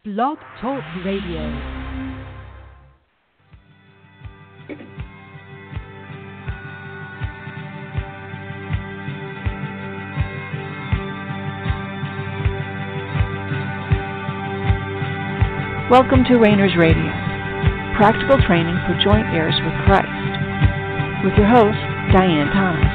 Blog Talk Radio. Welcome to Rainers Radio, practical training for joint heirs with Christ, with your host, Diane Thomas.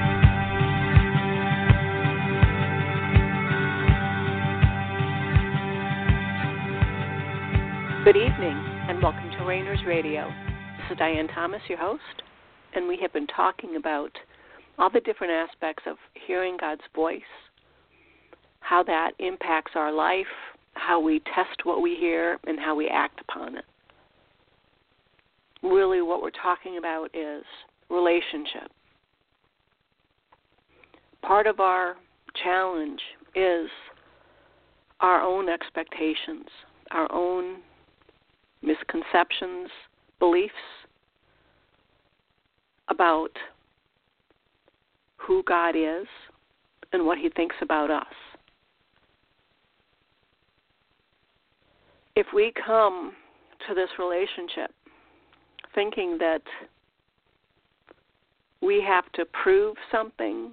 Good evening, and welcome to Rainers Radio. This is Diane Thomas, your host, and we have been talking about all the different aspects of hearing God's voice, how that impacts our life, how we test what we hear, and how we act upon it. Really, what we're talking about is relationship. Part of our challenge is our own expectations, our own misconceptions, beliefs about who God is and what He thinks about us. If we come to this relationship thinking that we have to prove something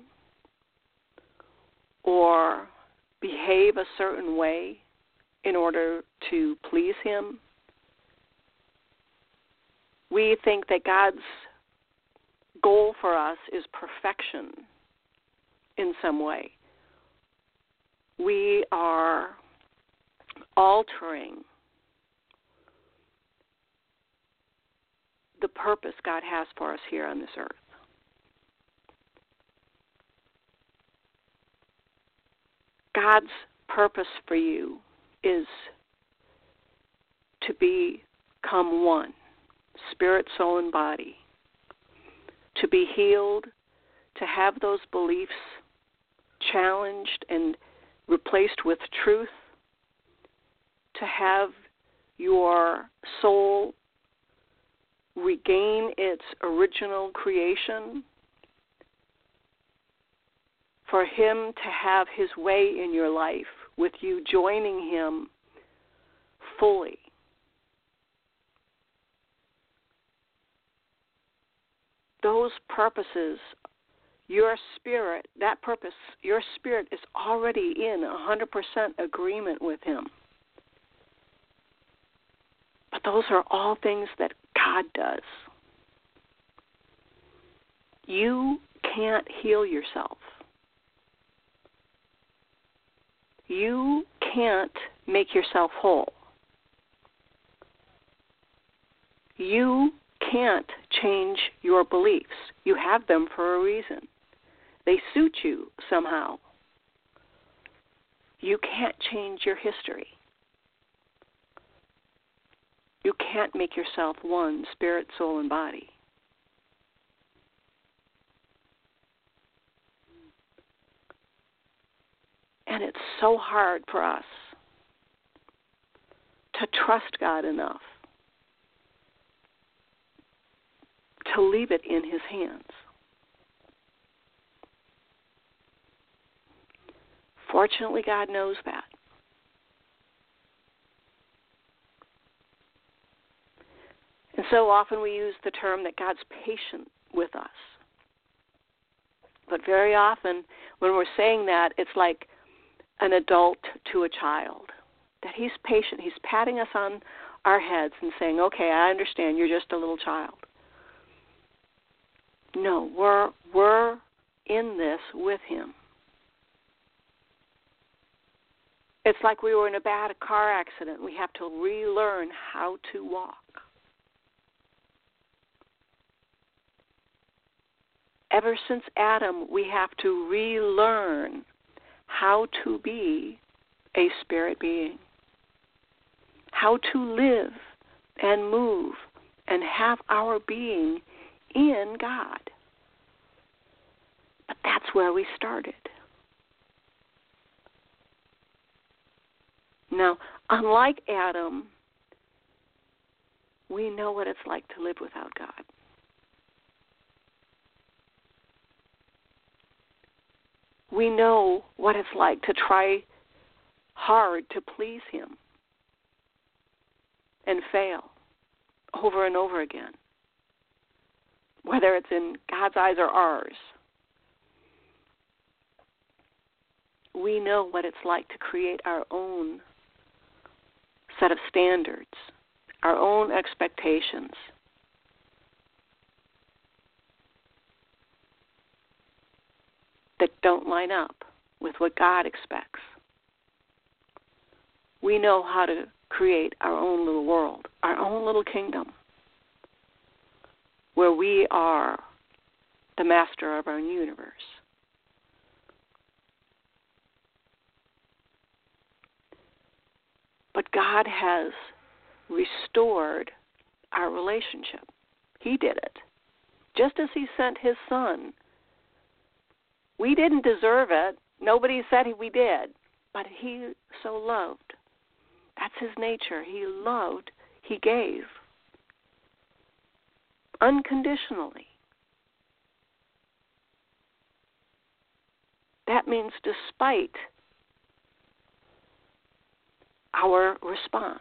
or behave a certain way in order to please Him, we think that God's goal for us is perfection in some way. We are altering the purpose God has for us here on this earth. God's purpose for you is to become one, spirit, soul, and body, to be healed, to have those beliefs challenged and replaced with truth, to have your soul regain its original creation, for Him to have His way in your life, with you joining Him fully. Those purposes, your spirit, that purpose, your spirit is already in 100% agreement with Him. But those are all things that God does. You can't heal yourself. You can't make yourself whole. You can't change your beliefs. You have them for a reason. They suit you somehow. You can't change your history. You can't make yourself one, spirit, soul, and body. And it's so hard for us to trust God enough to leave it in His hands. Fortunately, God knows that. And so often we use the term that God's patient with us. But very often when we're saying that, it's like an adult to a child. That He's patient. He's patting us on our heads and saying, okay, I understand, you're just a little child. No, we're in this with Him. It's like we were in a bad car accident. We have to relearn how to walk. Ever since Adam, we have to relearn how to be a spirit being, how to live and move and have our being in God. But that's where we started. Now, unlike Adam, we know what it's like to live without God. We know what it's like to try hard to please Him. and fail over and over again, whether it's in God's eyes or ours. We know what it's like to create our own set of standards, our own expectations. That don't line up with what God expects. We know how to create our own little world, our own little kingdom, where we are the master of our universe. But God has restored our relationship. He did it. Just as He sent His Son. We didn't deserve it. Nobody said we did. But He so loved. That's His nature. He loved. He gave. Unconditionally. That means despite our response.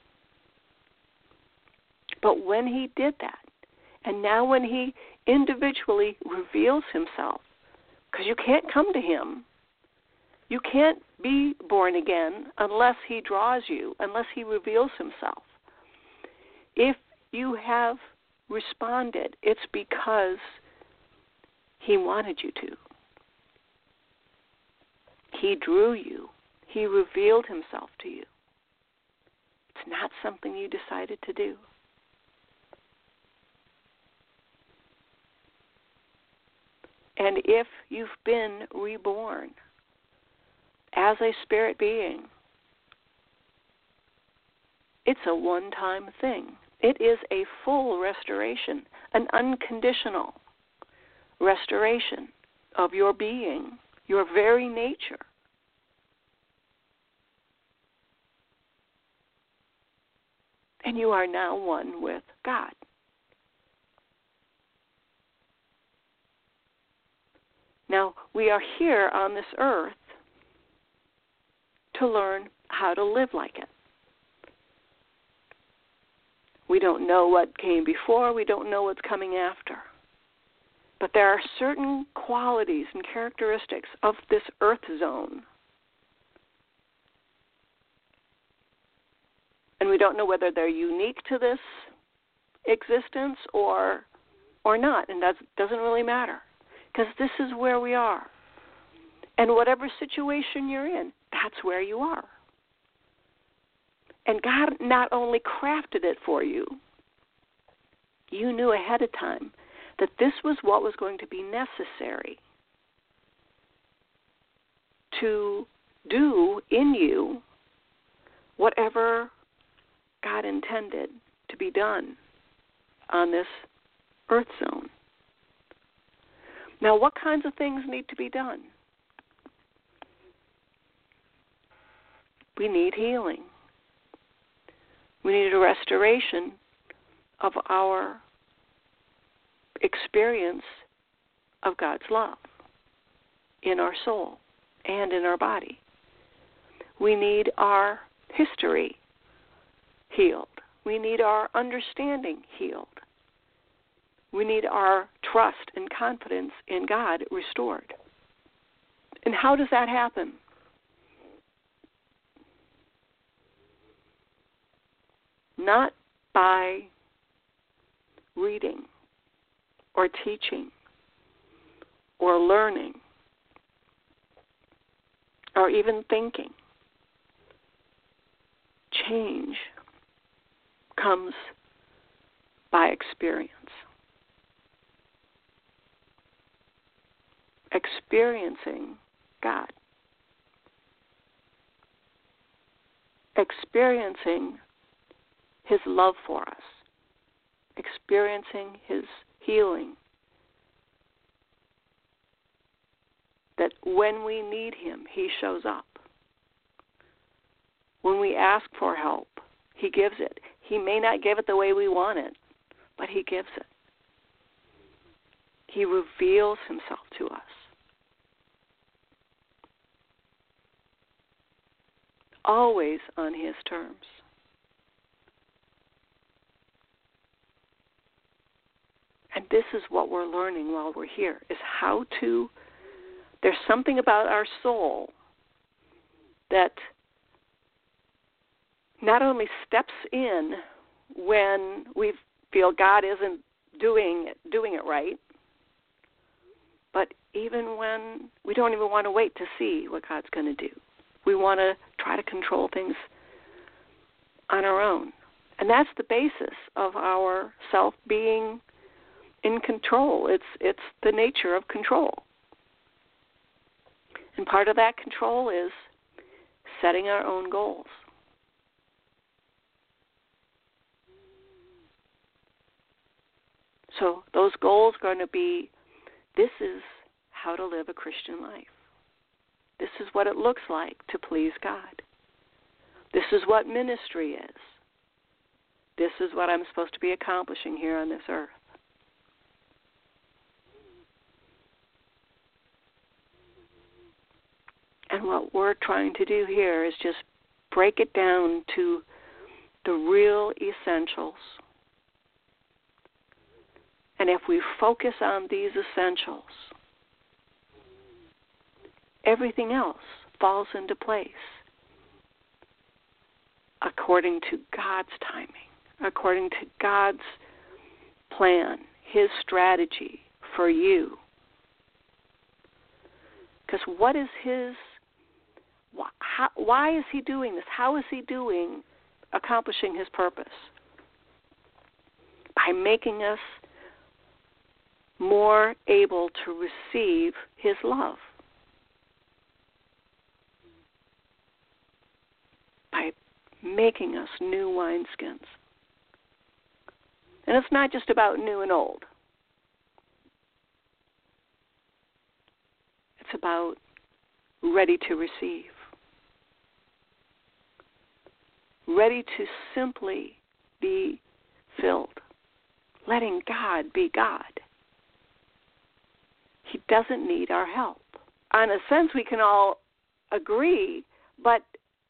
But when He did that, and now when He individually reveals Himself, because you can't come to Him, you can't be born again unless He draws you, unless He reveals Himself. If you have responded, it's because He wanted you to. He drew you. He revealed Himself to you. It's not something you decided to do. And if you've been reborn as a spirit being, it's a one-time thing. It is a full restoration, an unconditional restoration of your being, your very nature. And you are now one with God. Now, we are here on this earth to learn how to live like it. We don't know what came before. We don't know what's coming after. But there are certain qualities and characteristics of this earth zone. And we don't know whether they're unique to this existence or not. And that doesn't really matter. Because this is where we are. And whatever situation you're in, that's where you are. And God not only crafted it for you, you knew ahead of time that this was what was going to be necessary to do in you whatever God intended to be done on this earth zone. Now, what kinds of things need to be done? We need healing. We need a restoration of our experience of God's love in our soul and in our body. We need our history healed. We need our understanding healed. We need our trust and confidence in God restored. And how does that happen? Not by reading or teaching or learning or even thinking. Change comes by experience. Experiencing God. Experiencing His love for us. Experiencing His healing. That when we need Him, He shows up. When we ask for help, He gives it. He may not give it the way we want it, but He gives it. He reveals Himself to us. Always on His terms. And this is what we're learning while we're here, is how to, there's something about our soul that not only steps in when we feel God isn't doing it right, but even when we don't even want to wait to see what God's going to do. We want to try to control things on our own. And that's the basis of our self being in control. It's the nature of control. And part of that control is setting our own goals. So those goals are going to be, this is how to live a Christian life. This is what it looks like to please God. This is what ministry is. This is what I'm supposed to be accomplishing here on this earth. And what we're trying to do here is just break it down to the real essentials. And if we focus on these essentials, everything else falls into place according to God's timing, according to God's plan, His strategy for you. Because what is His, why is He doing this? How is He accomplishing His purpose? By making us more able to receive His love. By making us new wineskins. And it's not just about new and old. It's about ready to receive. Ready to simply be filled. Letting God be God. He doesn't need our help. In a sense, we can all agree, but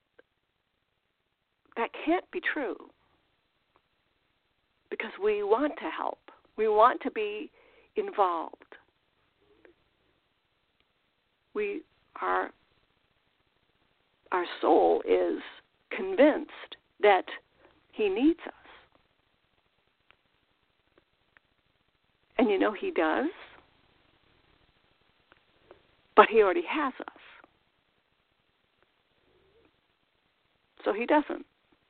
that can't be true. Because we want to help. We want to be involved. Our soul is convinced that He needs us. And you know He does. But He already has us. So He doesn't.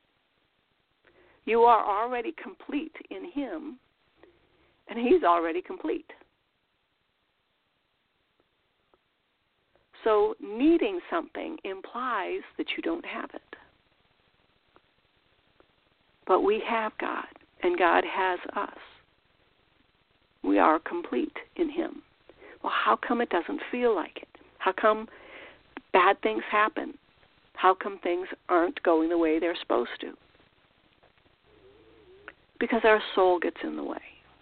You are already complete in Him, and He's already complete. So needing something implies that you don't have it. But we have God, and God has us. We are complete in Him. Well, how come it doesn't feel like it? How come bad things happen? How come things aren't going the way they're supposed to? Because our soul gets in the way.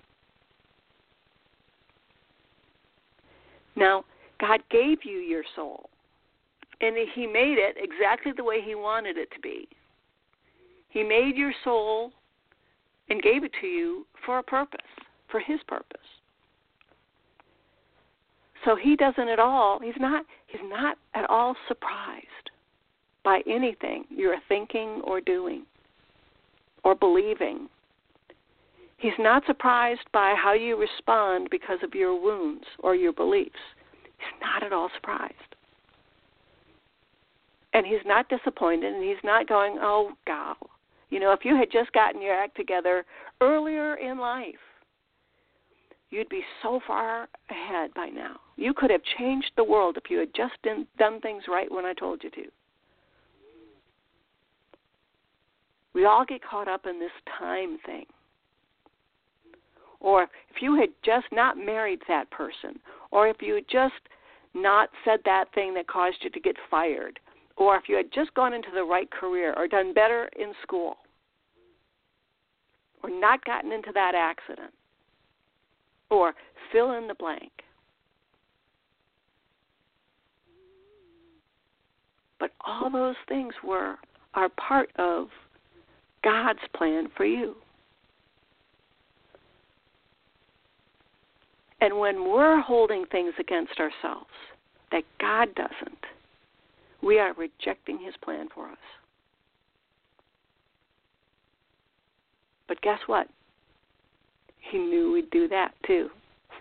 Now, God gave you your soul, and He made it exactly the way He wanted it to be. He made your soul and gave it to you for a purpose, for His purpose. So He doesn't at all, He's not at all surprised by anything you're thinking or doing or believing. He's not surprised by how you respond because of your wounds or your beliefs. He's not at all surprised. And He's not disappointed, and He's not going, oh, God. You know, if you had just gotten your act together earlier in life, you'd be so far ahead by now. You could have changed the world if you had just done things right when I told you to. We all get caught up in this time thing. Or if you had just not married that person, or if you had just not said that thing that caused you to get fired, or if you had just gone into the right career or done better in school, or not gotten into that accident, or fill in the blank. But all those things are part of God's plan for you. And when we're holding things against ourselves that God doesn't, we are rejecting his plan for us. But guess what? He knew we'd do that too.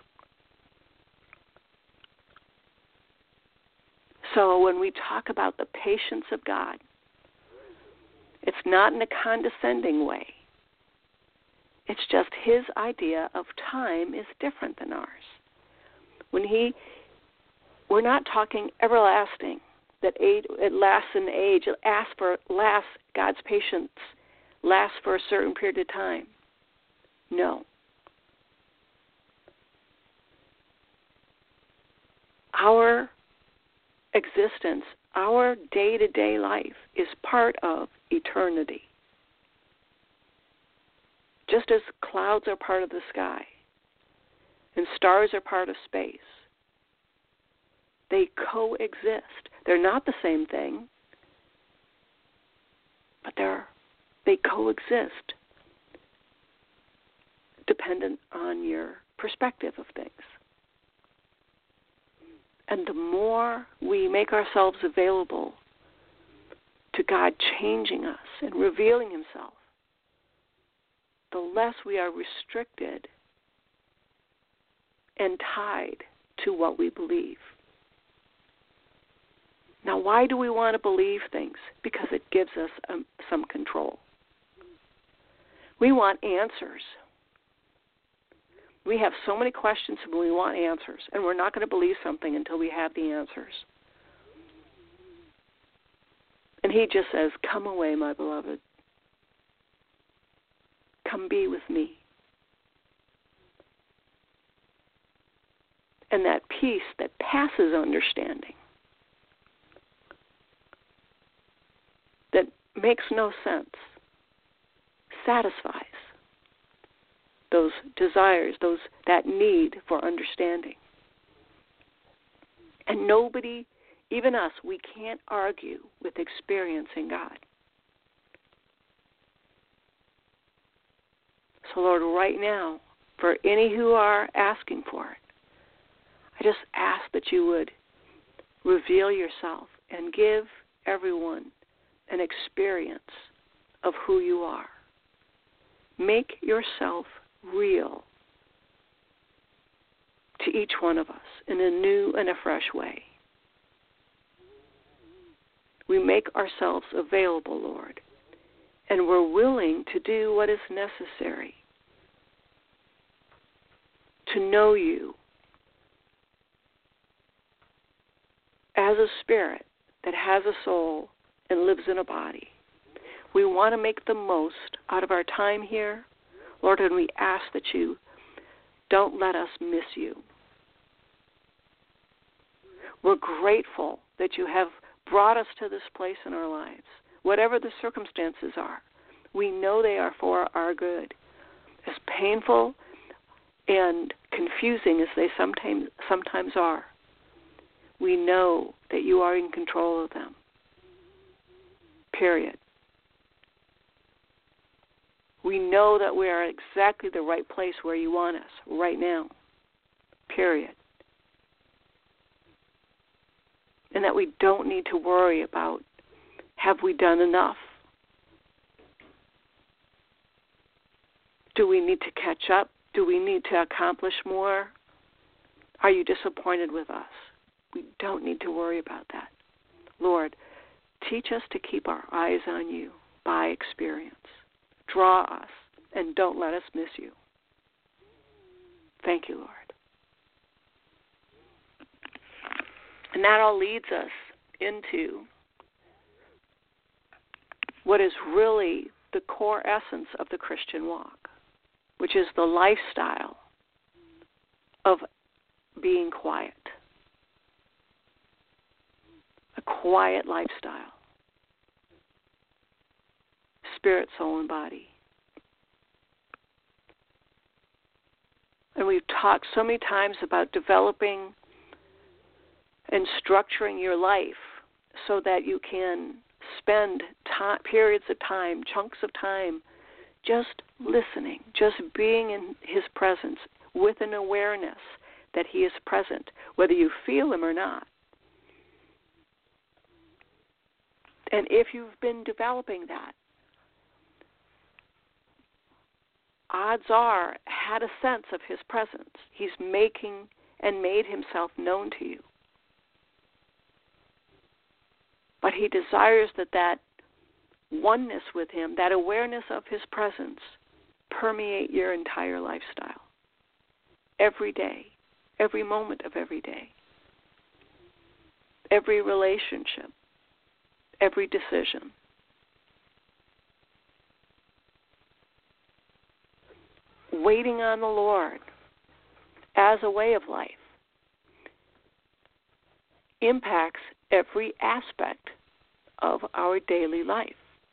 So when we talk about the patience of God, it's not in a condescending way. It's just his idea of time is different than ours. We're not talking everlasting, that it lasts in age. God's patience lasts for a certain period of time. No. Our existence, our day-to-day life is part of eternity. Just as clouds are part of the sky and stars are part of space, they coexist. They're not the same thing, but they coexist dependent on your perspective of things. And the more we make ourselves available to God changing us and revealing himself, the less we are restricted and tied to what we believe. Now, why do we want to believe things? Because it gives us some control. We want answers. We have so many questions and we want answers, and we're not going to believe something until we have the answers. And he just says, come away, my beloved. Come be with me. And that peace that passes understanding, that makes no sense, satisfies those desires, that need for understanding. And nobody, even us, we can't argue with experiencing God. So, Lord, right now, for any who are asking for it, I just ask that you would reveal yourself and give everyone an experience of who you are. Make yourself real to each one of us in a new and a fresh way. We make ourselves available, Lord, and we're willing to do what is necessary to know you as a spirit that has a soul and lives in a body. We want to make the most out of our time here, Lord, and we ask that you don't let us miss you. We're grateful that you have brought us to this place in our lives. Whatever the circumstances are, we know they are for our good. As painful and confusing as they sometimes are, we know that you are in control of them. Period. We know that we are exactly the right place where you want us right now. Period. And that we don't need to worry about, have we done enough? Do we need to catch up? Do we need to accomplish more? Are you disappointed with us? We don't need to worry about that. Lord, teach us to keep our eyes on you by experience. Draw us and don't let us miss you. Thank you, Lord. And that all leads us into what is really the core essence of the Christian walk, which is the lifestyle of being quiet. A quiet lifestyle. Spirit, soul, and body. And we've talked so many times about developing and structuring your life so that you can spend periods of time, chunks of time, just listening, just being in his presence with an awareness that He is present, whether you feel Him or not. And if you've been developing that, odds are, had a sense of His presence. He's making and made Himself known to you. But He desires that oneness with Him, that awareness of His presence, permeate your entire lifestyle. Every day, every moment of every day. Every relationship, every decision. Waiting on the Lord as a way of life impacts every aspect of our daily life.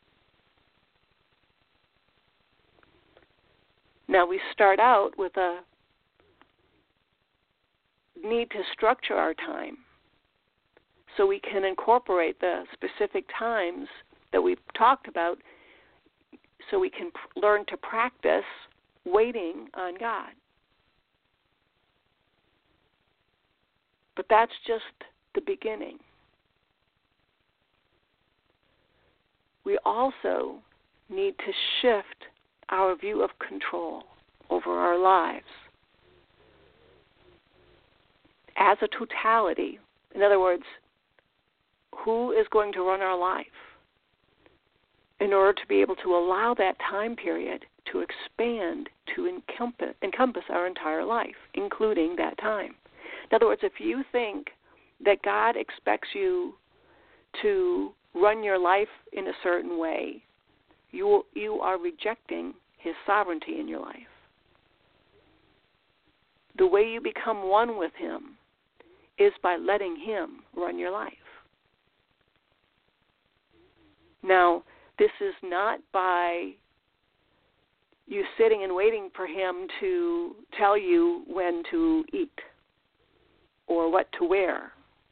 Now we start out with a need to structure our time so we can incorporate the specific times that we've talked about, so we can learn to practice waiting on God. But that's just the beginning. We also need to shift our view of control over our lives as a totality. In other words, who is going to run our life in order to be able to allow that time period to expand, to encompass our entire life, including that time. In other words, if you think that God expects you to run your life in a certain way, you are rejecting His sovereignty in your life. The way you become one with Him is by letting Him run your life. Now, this is not by you sitting and waiting for Him to tell you when to eat or what to wear.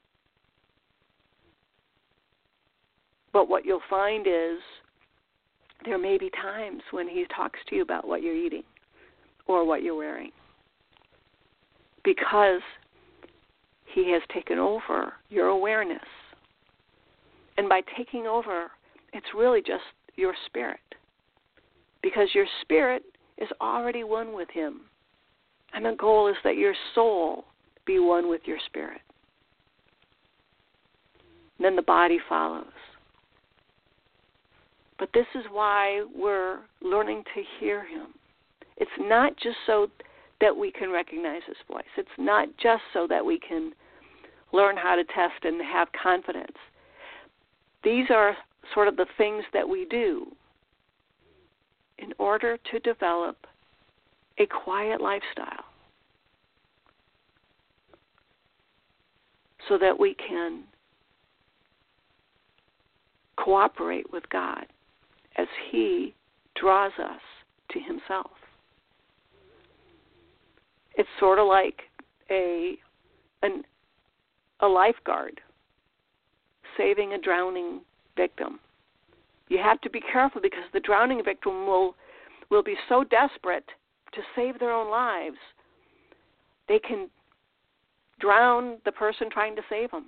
But what you'll find is there may be times when He talks to you about what you're eating or what you're wearing, because He has taken over your awareness. And by taking over, it's really just your spirit, because your spirit is already one with Him. And the goal is that your soul be one with your spirit. And then the body follows. But this is why we're learning to hear Him. It's not just so that we can recognize His voice. It's not just so that we can learn how to test and have confidence. These are sort of the things that we do in order to develop a quiet lifestyle, so that we can cooperate with God as He draws us to Himself. It's sort of like a lifeguard saving a drowning victim. You have to be careful, because the drowning victim will be so desperate to save their own lives, they can drown the person trying to save them.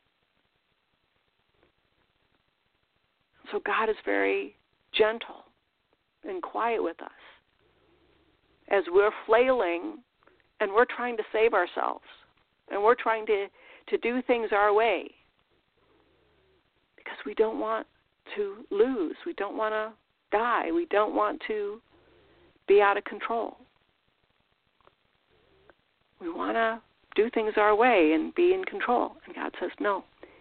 So God is very gentle and quiet with us as we're flailing and we're trying to save ourselves and we're trying to do things our way, because we don't want to lose. We don't want to die. We don't want to be out of control. We want to do things our way and be in control. And God says, no.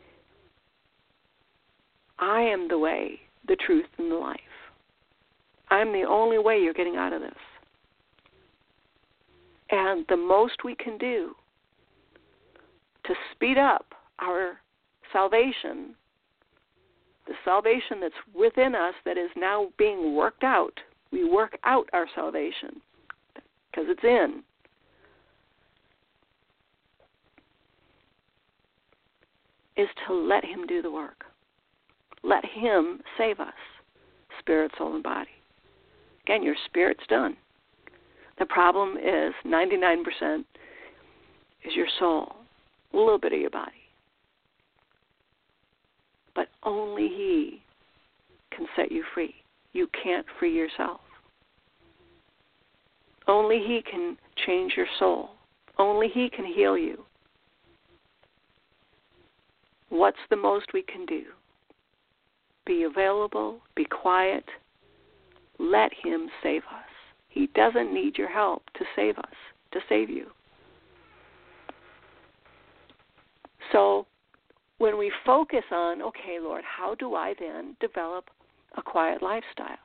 I am the way, the truth, and the life. I'm the only way you're getting out of this. And the most we can do to speed up our salvation, the salvation that's within us that is now being worked out, we work out our salvation because it's in. Is to let Him do the work. Let Him save us, spirit, soul, and body. Again, your spirit's done. The problem is 99% is your soul, a little bit of your body. But only He can set you free. You can't free yourself. Only He can change your soul. Only He can heal you. What's the most we can do? Be available, be quiet, let Him save us. He doesn't need your help to save us, to save you. So when we focus on, okay, Lord, how do I then develop a quiet lifestyle?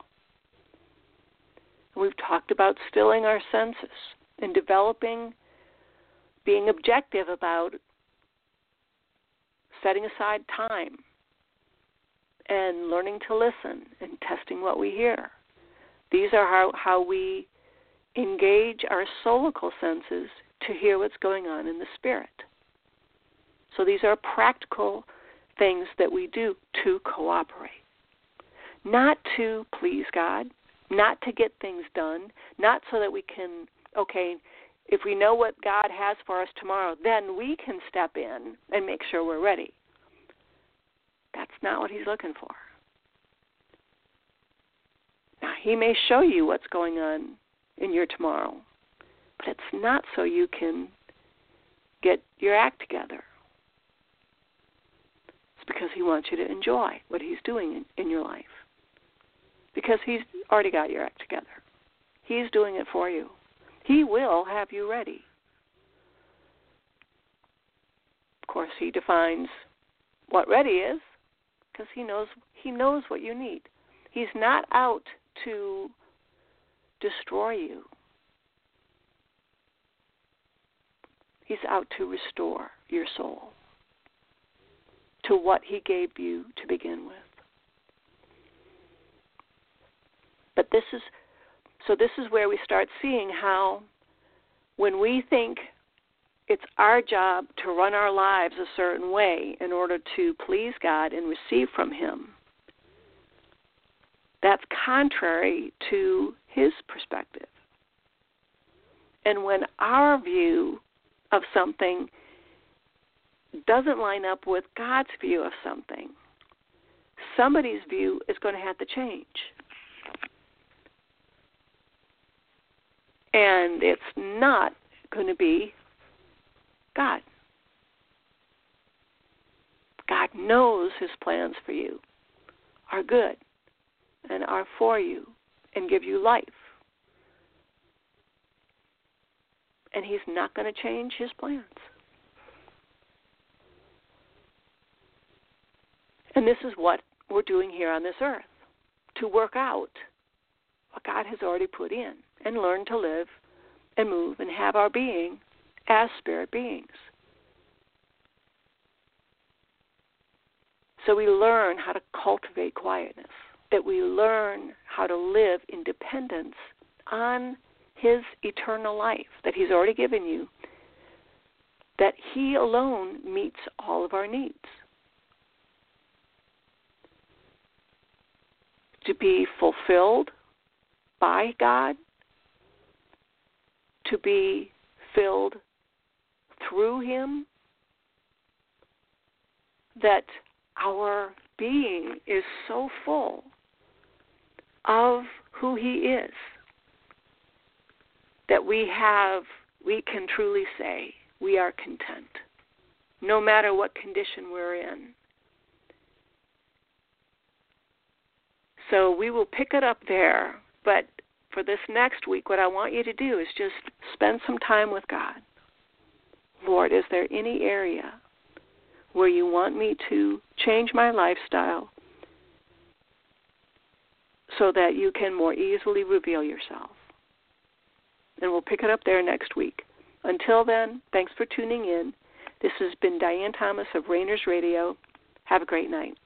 We've talked about stilling our senses and developing, being objective about setting aside time and learning to listen and testing what we hear. These are how we engage our solical senses to hear what's going on in the spirit. So these are practical things that we do to cooperate. Not to please God, not to get things done, not so that we can, okay, if we know what God has for us tomorrow, then we can step in and make sure we're ready. That's not what He's looking for. Now, He may show you what's going on in your tomorrow, but it's not so you can get your act together. It's because He wants you to enjoy what He's doing in your life. Because He's already got your act together. He's doing it for you. He will have you ready. Of course, He defines what ready is, because He knows what you need. He's not out to destroy you. He's out to restore your soul to what He gave you to begin with. But this is where we start seeing how when we think it's our job to run our lives a certain way in order to please God and receive from Him, that's contrary to His perspective. And when our view of something doesn't line up with God's view of something, somebody's view is going to have to change. And it's not going to be God. God knows His plans for you are good and are for you and give you life. And He's not going to change His plans. And this is what we're doing here on this earth, to work out what God has already put in and learn to live and move and have our being as spirit beings. So we learn how to cultivate quietness, that we learn how to live in dependence on His eternal life that He's already given you, that He alone meets all of our needs. To be fulfilled by God, to be filled through Him, that our being is so full of who He is that we can truly say we are content, no matter what condition we're in. So we will pick it up there, but for this next week, what I want you to do is just spend some time with God. Lord, is there any area where you want me to change my lifestyle so that you can more easily reveal yourself? And we'll pick it up there next week. Until then, thanks for tuning in. This has been Diane Thomas of Rainers Radio. Have a great night.